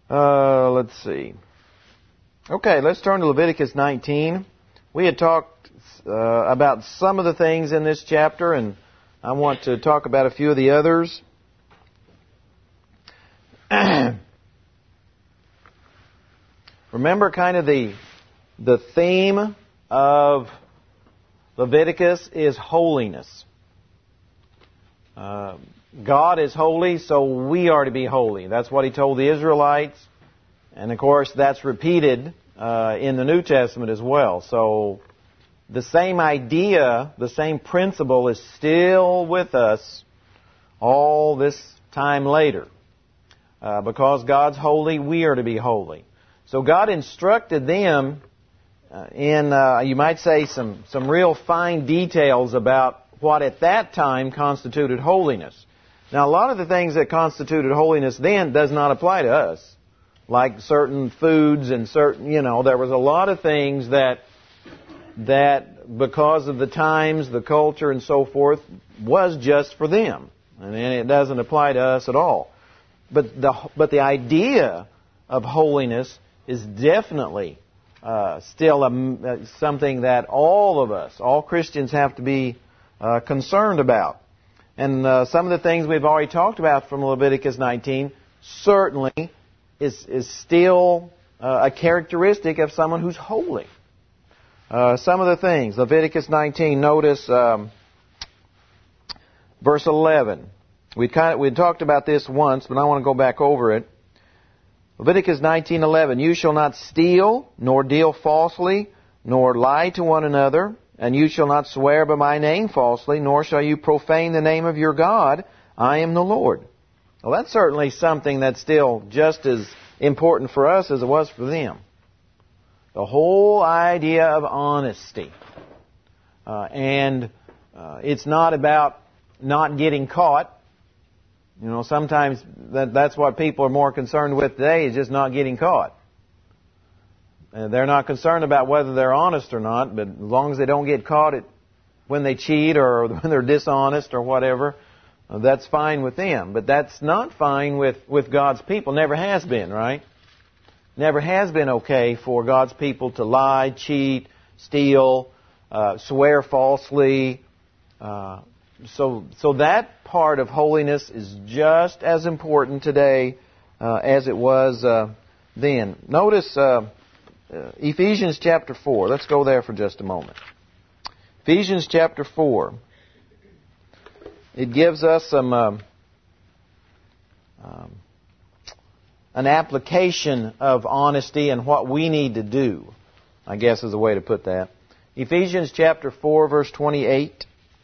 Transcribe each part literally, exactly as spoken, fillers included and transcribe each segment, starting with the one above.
Uh, let's see. Okay, let's turn to Leviticus nineteen. We had talked uh, about some of the things in this chapter, and I want to talk about a few of the others. Remember kind of the the theme of Leviticus is holiness. Uh, God is holy, so we are to be holy. That's what He told the Israelites. And of course, that's repeated uh, in the New Testament as well. So the same idea, the same principle is still with us all this time later. Uh, because God's holy, we are to be holy. So God instructed them uh, in, uh, you might say, some, some real fine details about what at that time constituted holiness. Now, a lot of the things that constituted holiness then does not apply to us. Like certain foods and certain, you know, there was a lot of things that, that because of the times, the culture, and so forth, was just for them. And it doesn't apply to us at all. But the, but the idea of holiness is definitely uh, still a, something that all of us, all Christians, have to be uh, concerned about. And uh, some of the things we've already talked about from Leviticus nineteen certainly is, is still uh, a characteristic of someone who's holy. Uh, some of the things, Leviticus nineteen, notice um, verse eleven. We kind of we talked about this once, but I want to go back over it. Leviticus nineteen eleven. You shall not steal, nor deal falsely, nor lie to one another, and you shall not swear by my name falsely, nor shall you profane the name of your God. I am the Lord. Well, that's certainly something that's still just as important for us as it was for them. The whole idea of honesty. Uh, and uh, it's not about not getting caught. You know, sometimes that, that's what people are more concerned with today, is just not getting caught. And they're not concerned about whether they're honest or not, but as long as they don't get caught at, when they cheat or when they're dishonest or whatever, uh, that's fine with them. But that's not fine with, with God's people. Never has been, right? Never has been okay for God's people to lie, cheat, steal, uh, swear falsely. Uh, so, so that part of holiness is just as important today uh, as it was uh, then. Notice uh, uh, Ephesians chapter four. Let's go there for just a moment. Ephesians chapter four. It gives us some um, um, an application of honesty and what we need to do, I guess is a way to put that. Ephesians chapter four, verse twenty-eight.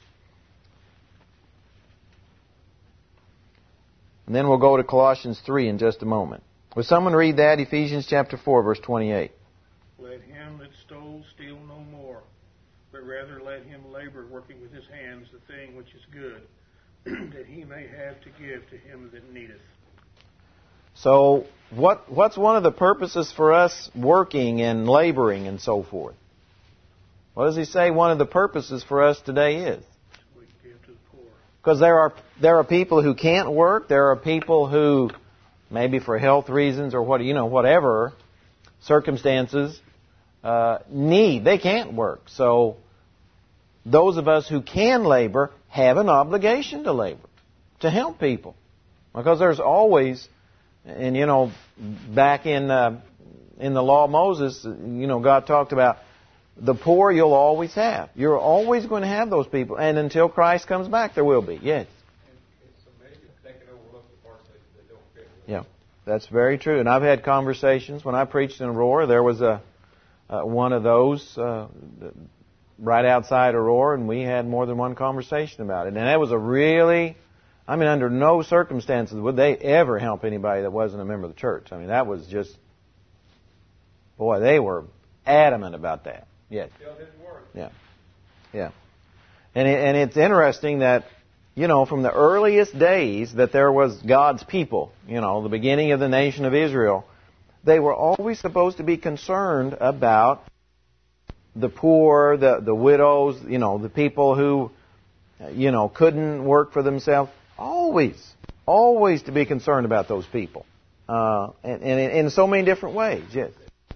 And then we'll go to Colossians three in just a moment. Will someone read that? Ephesians chapter four, verse twenty-eight. Let him that stole steal no more, but rather let him labor, working with his hands the thing which is good, that he may have to give to him that needeth. So, what what's one of the purposes for us working and laboring and so forth? What does he say one of the purposes for us today is? We give to the poor. Because there are there are people who can't work. There are people who, maybe for health reasons or what you know whatever circumstances, uh, need they can't work. So, those of us who can labor have an obligation to labor, to help people, because there's always, and you know, back in uh, in the law of Moses, you know, God talked about the poor you'll always have. You're always going to have those people, and until Christ comes back, there will be. Yes. It's amazing they can overlook the parts that, that don't fit. Yeah, that's very true. And I've had conversations when I preached in Aurora. There was a uh, one of those uh, right outside Aurora, and we had more than one conversation about it. And that was a really, I mean, under no circumstances would they ever help anybody that wasn't a member of the church. I mean, that was just, boy, they were adamant about that. Yes. Yeah. Yeah. And it, and it's interesting that, you know, from the earliest days that there was God's people, you know, the beginning of the nation of Israel, they were always supposed to be concerned about the poor, the, the widows, you know, the people who, you know, couldn't work for themselves. Always, always to be concerned about those people. uh, and, and in, in so many different ways. Yes.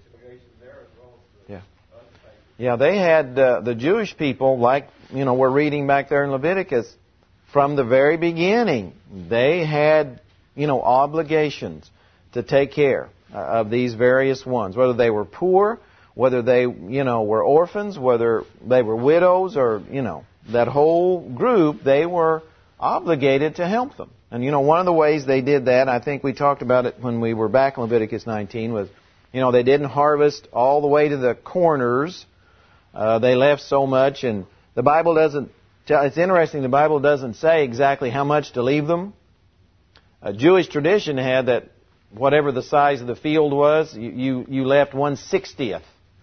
Yeah. Yeah, they had uh, the Jewish people, like you know, we're reading back there in Leviticus, from the very beginning, they had you know obligations to take care of these various ones, whether they were poor, whether they, you know, were orphans, whether they were widows, or, you know, that whole group, they were obligated to help them. And, you know, one of the ways they did that, I think we talked about it when we were back in Leviticus nineteen, was, you know, they didn't harvest all the way to the corners. Uh, they left so much, and the Bible doesn't, tell, it's interesting, the Bible doesn't say exactly how much to leave them. A Jewish tradition had that whatever the size of the field was, you, you, you left one sixtieth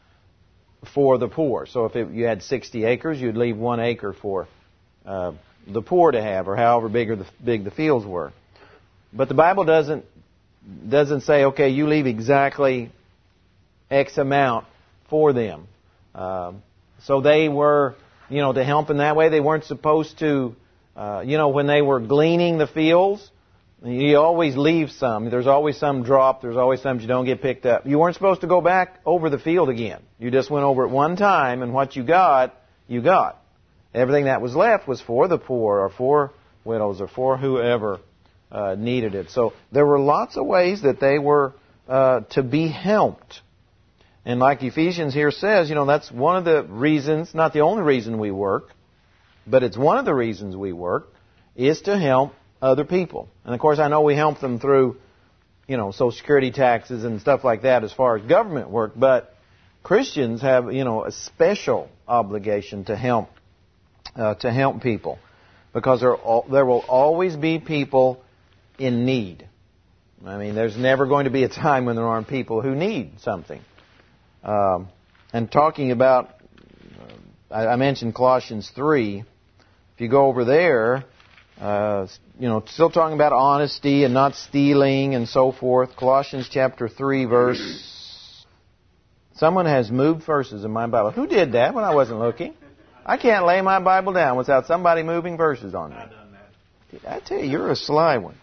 for the poor. So if it, you had sixty acres, you'd leave one acre for uh, the poor to have, or however big or the, big the fields were. But the Bible doesn't doesn't say, okay, you leave exactly X amount for them. Um, so they were, you know, to help in that way. They weren't supposed to, uh, you know, when they were gleaning the fields, you always leave some. There's always some drop. There's always some you don't get picked up. You weren't supposed to go back over the field again. You just went over it one time, and what you got, you got. Everything that was left was for the poor, or for widows, or for whoever uh, needed it. So there were lots of ways that they were uh, to be helped. And like Ephesians here says, you know, that's one of the reasons, not the only reason we work, but it's one of the reasons we work, is to help other people. And of course, I know we help them through, you know, Social Security taxes and stuff like that as far as government work, but Christians have, you know, a special obligation to help, uh, to help people, because there, there will always be people in need. I mean, there's never going to be a time when there aren't people who need something. Um, and talking about, uh, I, I mentioned Colossians three. If you go over there, uh, you know, still talking about honesty and not stealing and so forth. Colossians chapter three, verse. Someone has moved verses in my Bible. Who did that when I wasn't looking? I can't lay my Bible down without somebody moving verses on me. I've done that. I tell you, you're a sly one.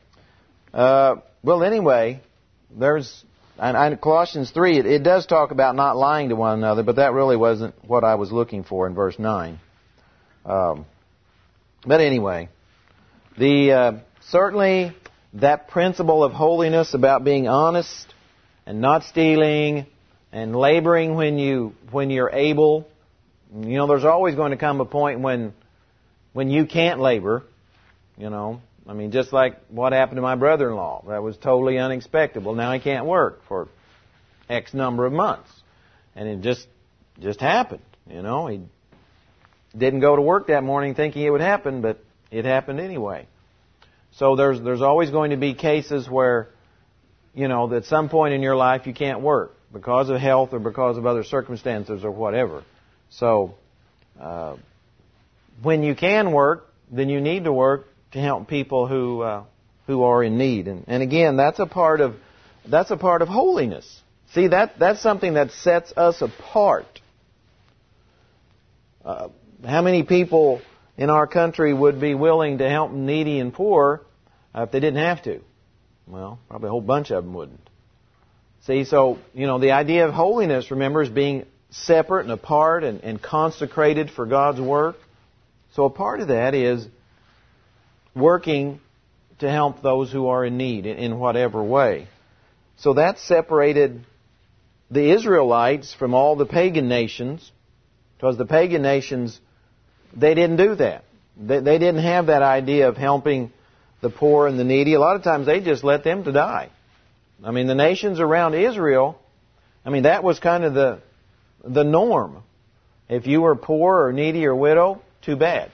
Uh, well, anyway, there's. And, and Colossians three, it, it does talk about not lying to one another, but that really wasn't what I was looking for in verse nine. Um, but anyway, the uh, certainly that principle of holiness about being honest and not stealing and laboring when you when you're able. You know, there's always going to come a point when when you can't labor. You know. I mean, just like what happened to my brother-in-law. That was totally unexpected. Well, now he can't work for X number of months. And it just just happened, you know. He didn't go to work that morning thinking it would happen, but it happened anyway. So there's there's always going to be cases where, you know, at some point in your life you can't work because of health or because of other circumstances or whatever. So uh, when you can work, then you need to work to help people who uh, who are in need, and, and again, that's a part of that's a part of holiness. See, that that's something that sets us apart. Uh, how many people in our country would be willing to help needy and poor uh, if they didn't have to? Well, probably a whole bunch of them wouldn't. See, so you know, the idea of holiness, remember, is being separate and apart and, and consecrated for God's work. So a part of that is working to help those who are in need in, in whatever way. So that separated the Israelites from all the pagan nations, because the pagan nations, they didn't do that. They, they didn't have that idea of helping the poor and the needy. A lot of times they just let them to die. I mean, the nations around Israel, I mean, that was kind of the the norm. If you were poor or needy or widow, too bad.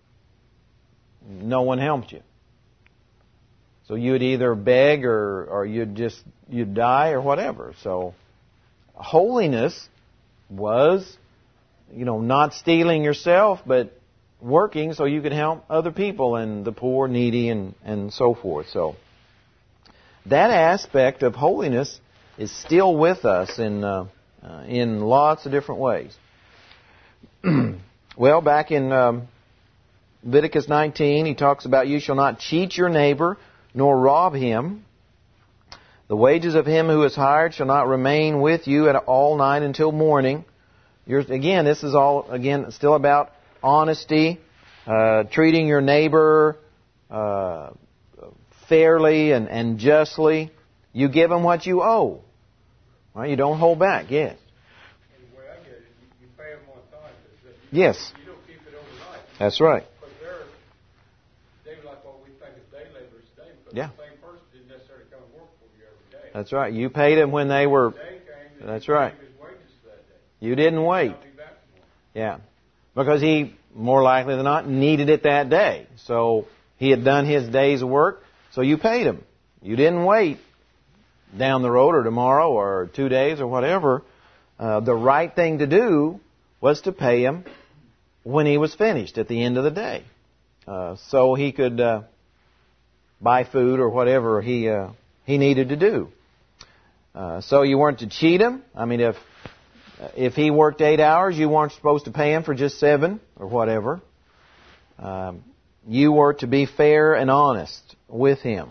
No one helped you. So you'd either beg or, or you'd just, you'd die or whatever. So holiness was, you know, not stealing yourself, but working so you could help other people and the poor, needy, and, and so forth. So that aspect of holiness is still with us in, uh, uh, in lots of different ways. Well, back in Um, Leviticus nineteen, he talks about you shall not cheat your neighbor nor rob him. The wages of him who is hired shall not remain with you at all night until morning. You're, again, this is all, again, still about honesty, uh, treating your neighbor uh, fairly and, and justly. You give them what you owe. Well, you don't hold back, yes. And the way I get it, you, you pay them on time. You, yes. You don't keep it overnight. That's right. But they're, they're like what we think is day laborers today, because yeah. the same person didn't necessarily come and work for you every day. That's right. You paid them when they were... They came, that's right. His wages for that day. You didn't wait. Yeah. Because he, more likely than not, needed it that day. So he had done his day's work, so you paid him. You didn't wait down the road or tomorrow or two days or whatever. Uh, the right thing to do was to pay him when he was finished at the end of the day. Uh, so he could uh, buy food or whatever he uh, he needed to do. Uh, so you weren't to cheat him. I mean, if if he worked eight hours, you weren't supposed to pay him for just seven or whatever. Um, you were to be fair and honest with him.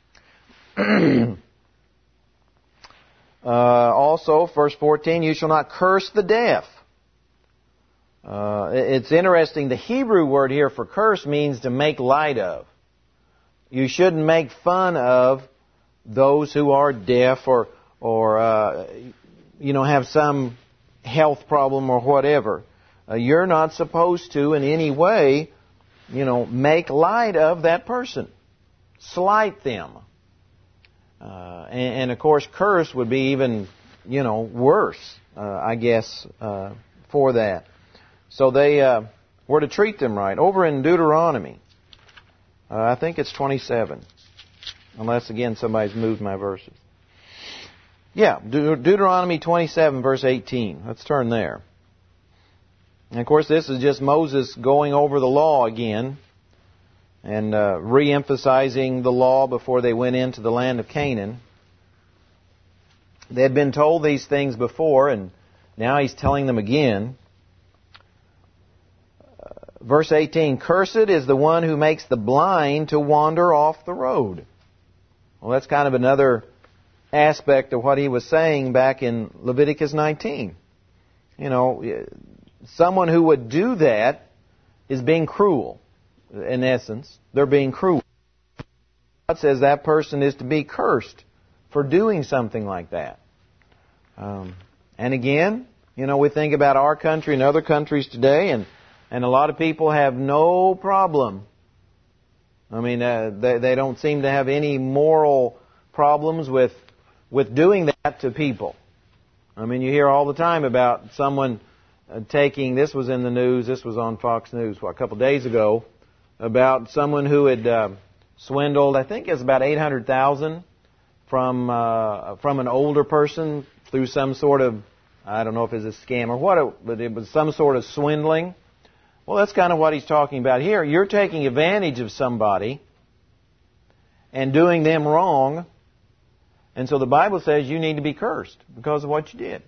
Uh, also, verse fourteen, you shall not curse the deaf. Uh, it's interesting, the Hebrew word here for curse means to make light of. You shouldn't make fun of those who are deaf or, or uh, you know, have some health problem or whatever. Uh, you're not supposed to in any way, you know, make light of that person. Slight them. Uh, and, and, of course, curse would be even, you know, worse, uh, I guess, uh, for that. So they uh, were to treat them right. Over in Deuteronomy, uh, I think it's twenty-seven, unless, again, somebody's moved my verses. Yeah, De- Deuteronomy twenty-seven, verse eighteen. Let's turn there. And, of course, this is just Moses going over the law again, and uh, re-emphasizing the law before they went into the land of Canaan. They had been told these things before, and now he's telling them again. Uh, verse eighteen, cursed is the one who makes the blind to wander off the road. Well, that's kind of another aspect of what he was saying back in Leviticus nineteen. You know, someone who would do that is being cruel. In essence, they're being cruel. God says that person is to be cursed for doing something like that. Um, and again, you know, we think about our country and other countries today, and, and a lot of people have no problem. I mean, uh, they, they don't seem to have any moral problems with with doing that to people. I mean, you hear all the time about someone uh, taking, this was in the news, this was on Fox News what, a couple days ago, about someone who had uh, swindled, I think it's about eight hundred thousand dollars from uh, from an older person through some sort of, I don't know if it's a scam or what, it, but it was some sort of swindling. Well, that's kind of what he's talking about here. You're taking advantage of somebody and doing them wrong, and so the Bible says you need to be cursed because of what you did.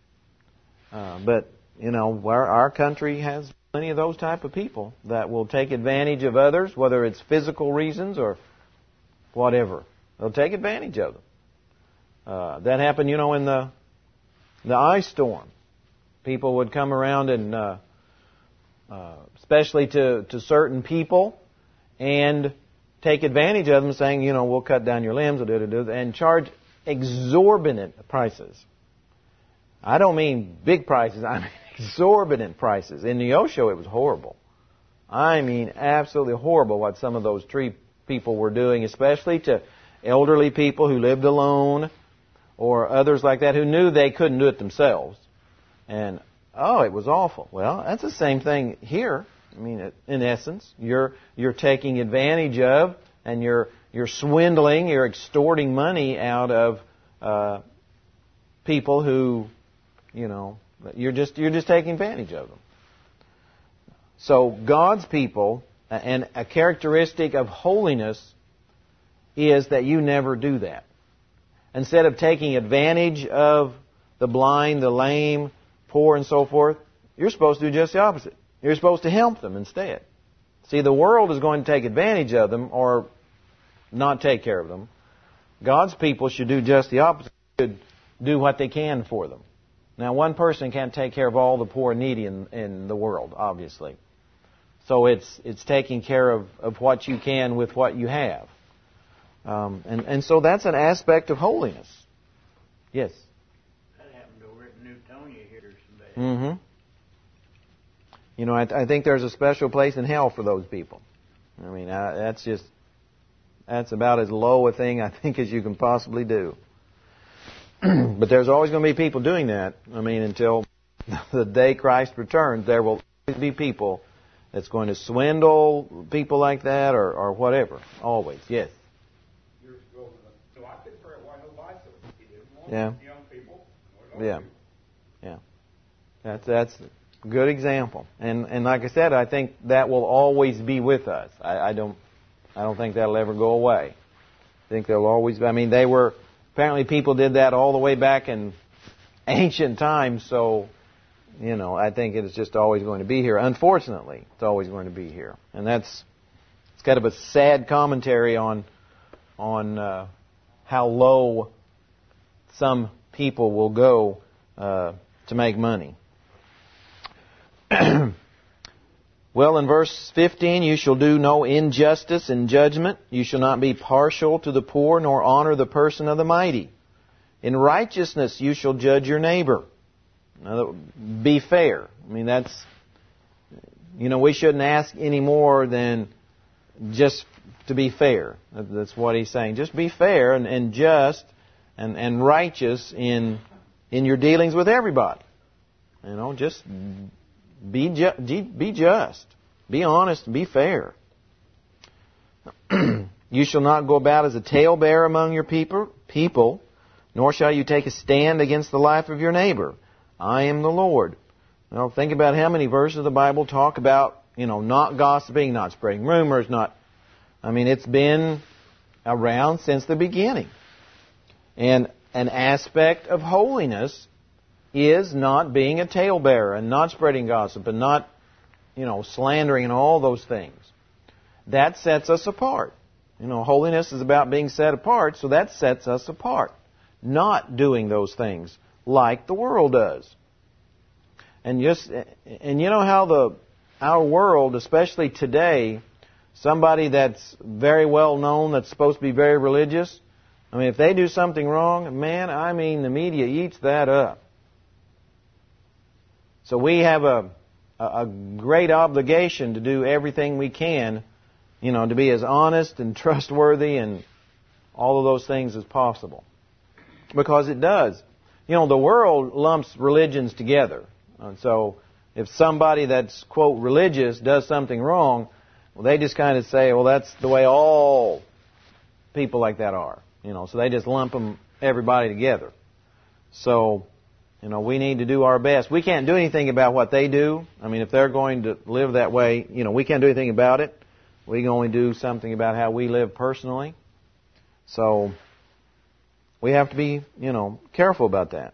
Uh, but, you know, our, our country has plenty of those type of people that will take advantage of others, whether it's physical reasons or whatever. They'll take advantage of them. Uh, that happened, you know, in the the ice storm. People would come around and, uh, uh, especially to, to certain people, and take advantage of them, saying, you know, we'll cut down your limbs, and charge exorbitant prices. I don't mean big prices. I mean exorbitant prices. In Neosho, it was horrible. I mean, absolutely horrible what some of those tree people were doing, especially to elderly people who lived alone or others like that who knew they couldn't do it themselves. And, oh, it was awful. Well, that's the same thing here. I mean, in essence, you're you're taking advantage of, and you're you're swindling, you're extorting money out of uh, people who, you know, You're just you're just taking advantage of them. So God's people, and a characteristic of holiness is that you never do that. Instead of taking advantage of the blind, the lame, poor, and so forth, you're supposed to do just the opposite. You're supposed to help them instead. See, the world is going to take advantage of them or not take care of them. God's people should do just the opposite. They should do what they can for them. Now, one person can't take care of all the poor and needy in, in the world, obviously. So it's it's taking care of, of what you can with what you have. Um, and, and so that's an aspect of holiness. Yes? That happened over at Newtonia here someday. Mm-hmm. You know, I, I think there's a special place in hell for those people. I mean, I, that's just, that's about as low a thing, I think, as you can possibly do. But there's always going to be people doing that. I mean, until the day Christ returns, there will always be people that's going to swindle people like that or, or whatever. Always, yes. Years ago, so I could pray why no bicycle. He didn't want Yeah. young people. Yeah. Yeah. That's that's a good example. And and like I said, I think that will always be with us. I, I don't I don't think that'll ever go away. I think there'll always be. I mean, they were apparently people did that all the way back in ancient times. So, you know, I think it's just always going to be here. Unfortunately, it's always going to be here, and that's it's kind of a sad commentary on on uh, how low some people will go uh, to make money. Well, in verse fifteen, you shall do no injustice in judgment. You shall not be partial to the poor, nor honor the person of the mighty. In righteousness you shall judge your neighbor. Now, be fair. I mean, that's, you know, we shouldn't ask any more than just to be fair. That's what he's saying. Just be fair and, and just and, and righteous in in your dealings with everybody. You know, just be ju- be just, be honest, be fair. You shall not go about as a talebearer among your people, people, nor shall you take a stand against the life of your neighbor. I am the Lord. Well, think about how many verses of the Bible talk about, you know, not gossiping, not spreading rumors, not. I mean, it's been around since the beginning. And an aspect of holiness is not being a talebearer and not spreading gossip and not, you know, slandering and all those things. That sets us apart. You know, holiness is about being set apart, so that sets us apart. Not doing those things like the world does. And just, and you know how the our world, especially today, somebody that's very well known, that's supposed to be very religious, I mean, if they do something wrong, man, I mean, the media eats that up. So we have a, a great obligation to do everything we can, you know, to be as honest and trustworthy and all of those things as possible. Because it does. You know, the world lumps religions together. And so if somebody that's, quote, religious does something wrong, well, they just kind of say, well, that's the way all people like that are. You know, so they just lump them, everybody together. So, you know, we need to do our best. We can't do anything about what they do. I mean, if they're going to live that way, you know, we can't do anything about it. We can only do something about how we live personally. So we have to be, you know, careful about that.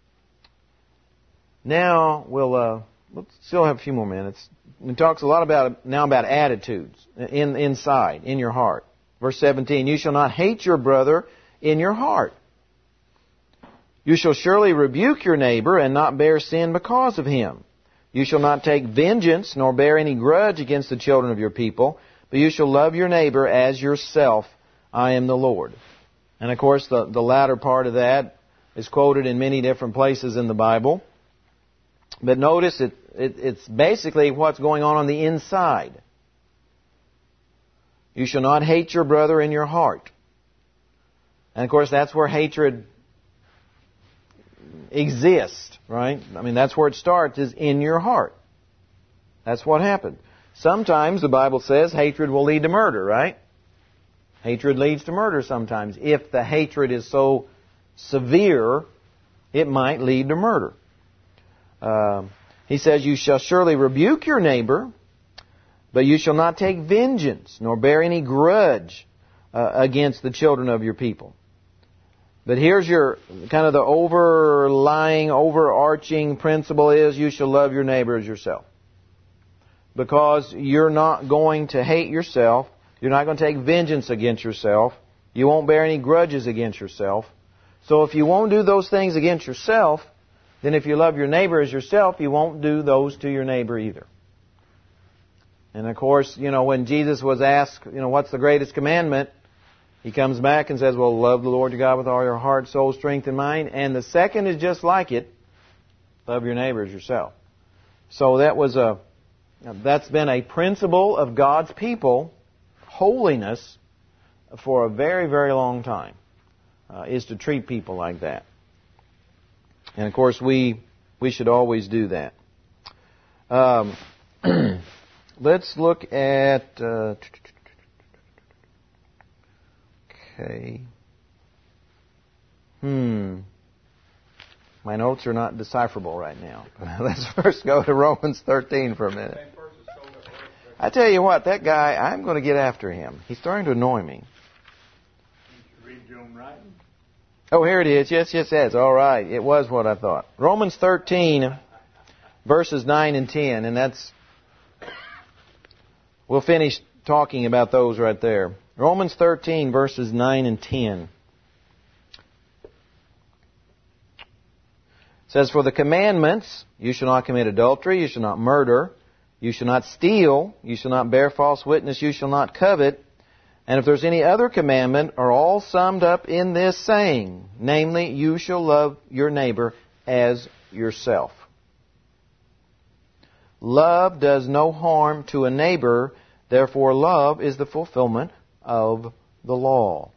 Now we'll uh, we'll still have a few more minutes. It talks a lot about now about attitudes in inside in your heart. Verse seventeen: You shall not hate your brother in your heart. You shall surely rebuke your neighbor and not bear sin because of him. You shall not take vengeance nor bear any grudge against the children of your people, but you shall love your neighbor as yourself. I am the Lord. And of course, the, the latter part of that is quoted in many different places in the Bible. But notice it, it, it's basically what's going on on the inside. You shall not hate your brother in your heart. And of course, that's where hatred exists, right? I mean, that's where it starts, is in your heart. That's what happened. Sometimes the Bible says hatred will lead to murder, right? Hatred leads to murder sometimes. If the hatred is so severe, it might lead to murder. Uh, he says, you shall surely rebuke your neighbor, but you shall not take vengeance, nor bear any grudge uh, against the children of your people. But here's your, kind of the overlying, overarching principle is, you shall love your neighbor as yourself. Because you're not going to hate yourself. You're not going to take vengeance against yourself. You won't bear any grudges against yourself. So if you won't do those things against yourself, then if you love your neighbor as yourself, you won't do those to your neighbor either. And of course, you know, when Jesus was asked, you know, what's the greatest commandment? He comes back and says, well, love the Lord your God with all your heart, soul, strength, and mind. And the second is just like it. Love your neighbor as yourself. So that was a, that's been a principle of God's people, holiness, for a very, very long time, uh, is to treat people like that. And of course, we we should always do that. Um, let's look at. Uh, okay. Hmm. My notes are not decipherable right now. Let's first go to Romans thirteen for a minute. I tell you what, that guy, I'm going to get after him. He's starting to annoy me. Read your own writing. Oh, here it is. Yes, yes, yes. All right. It was what I thought. Romans thirteen, verses nine and ten. And that's... We'll finish talking about those right there. Romans thirteen, verses nine and ten. It says, for the commandments, you shall not commit adultery, you shall not murder, you shall not steal, you shall not bear false witness, you shall not covet. And if there's any other commandment, are all summed up in this saying, namely, you shall love your neighbor as yourself. Love does no harm to a neighbor, therefore love is the fulfillment of the law.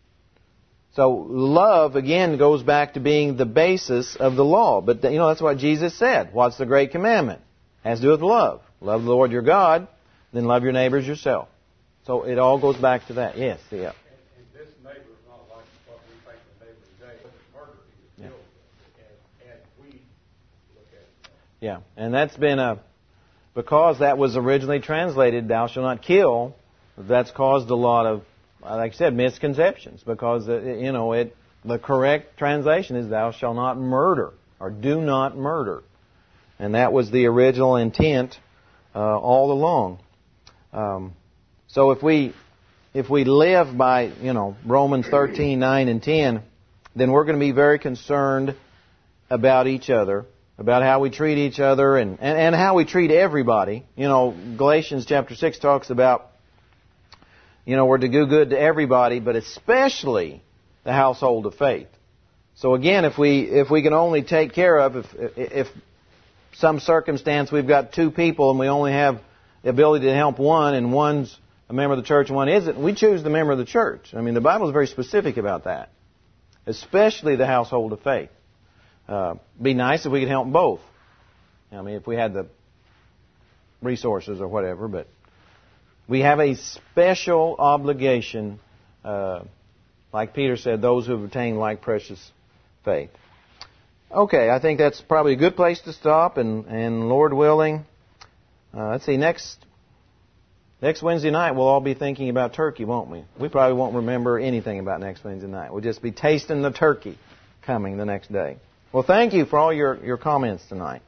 So love, again, goes back to being the basis of the law. But, you know, that's what Jesus said. What's the great commandment? It has to do with love. Love the Lord your God, then love your neighbors yourself. So it all goes back to that. Yes, yeah. And, and this neighbor is not like what we think the neighbor today. If it's murder, he was killed. And, and we look at it. Yeah, and that's been a... Because that was originally translated, thou shalt not kill, that's caused a lot of, like I said, misconceptions. Because, you know, it the correct translation is thou shalt not murder, or do not murder. And that was the original intent uh, all along. Um, so if we if we live by, you know, Romans thirteen, nine and ten, then we're going to be very concerned about each other, about how we treat each other and, and, and how we treat everybody. You know, Galatians chapter six talks about, you know, we're to do good to everybody, but especially the household of faith. So again, if we if we can only take care of, if if some circumstance we've got two people and we only have the ability to help one, and one's a member of the church and one isn't, we choose the member of the church. I mean, the Bible is very specific about that, especially the household of faith. Uh, be nice if we could help both. I mean, if we had the resources or whatever, but we have a special obligation, uh, like Peter said, those who have obtained like precious faith. Okay, I think that's probably a good place to stop, and, and Lord willing, uh, let's see, next next Wednesday night we'll all be thinking about turkey, won't we? We probably won't remember anything about next Wednesday night. We'll just be tasting the turkey coming the next day. Well, thank you for all your, your comments tonight.